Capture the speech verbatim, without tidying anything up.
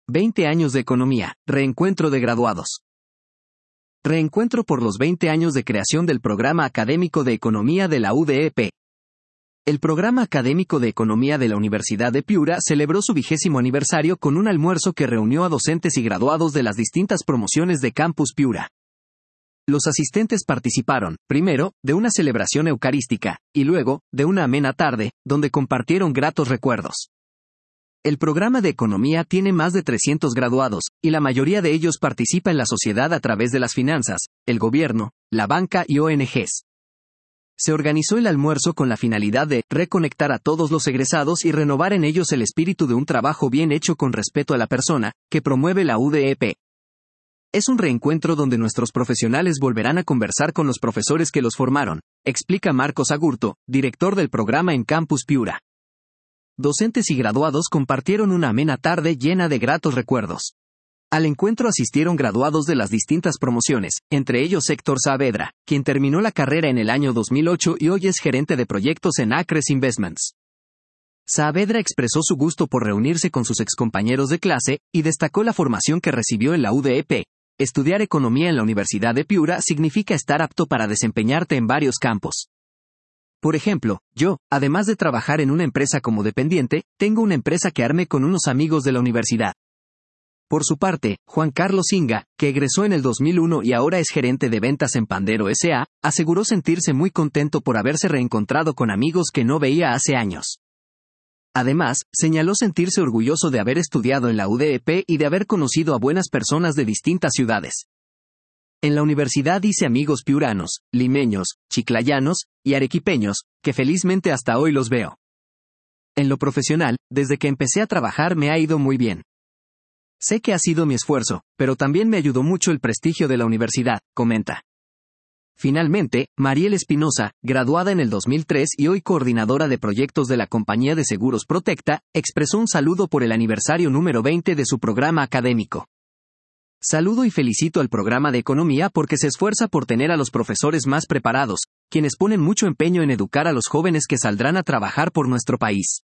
veinte años de economía, reencuentro de graduados. Reencuentro por los veinte años de creación del Programa Académico de Economía de la U D E P. El Programa Académico de Economía de la Universidad de Piura celebró su vigésimo aniversario con un almuerzo que reunió a docentes y graduados de las distintas promociones de Campus Piura. Los asistentes participaron, primero, de una celebración eucarística, y luego, de una amena tarde, donde compartieron gratos recuerdos. El programa de economía tiene más de trescientos graduados, y la mayoría de ellos participa en la sociedad a través de las finanzas, el gobierno, la banca y O N Ges. Se organizó el almuerzo con la finalidad de reconectar a todos los egresados y renovar en ellos el espíritu de un trabajo bien hecho con respeto a la persona, que promueve la U D E P. Es un reencuentro donde nuestros profesionales volverán a conversar con los profesores que los formaron, explica Marcos Agurto, director del programa en Campus Piura. Docentes y graduados compartieron una amena tarde llena de gratos recuerdos. Al encuentro asistieron graduados de las distintas promociones, entre ellos Héctor Saavedra, quien terminó la carrera en el año dos mil ocho y hoy es gerente de proyectos en Acres Investments. Saavedra expresó su gusto por reunirse con sus excompañeros de clase y destacó la formación que recibió en la U D E P. Estudiar economía en la Universidad de Piura significa estar apto para desempeñarte en varios campos. Por ejemplo, yo, además de trabajar en una empresa como dependiente, tengo una empresa que armé con unos amigos de la universidad. Por su parte, Juan Carlos Inga, que egresó en el dos mil uno y ahora es gerente de ventas en Pandero S A, aseguró sentirse muy contento por haberse reencontrado con amigos que no veía hace años. Además, señaló sentirse orgulloso de haber estudiado en la U D E P y de haber conocido a buenas personas de distintas ciudades. En la universidad hice amigos piuranos, limeños, chiclayanos y arequipeños, que felizmente hasta hoy los veo. En lo profesional, desde que empecé a trabajar me ha ido muy bien. Sé que ha sido mi esfuerzo, pero también me ayudó mucho el prestigio de la universidad, comenta. Finalmente, Mariel Espinosa, graduada en el dos mil tres y hoy coordinadora de proyectos de la compañía de seguros Protecta, expresó un saludo por el aniversario número veinte de su programa académico. Saludo y felicito al programa de economía porque se esfuerza por tener a los profesores más preparados, quienes ponen mucho empeño en educar a los jóvenes que saldrán a trabajar por nuestro país.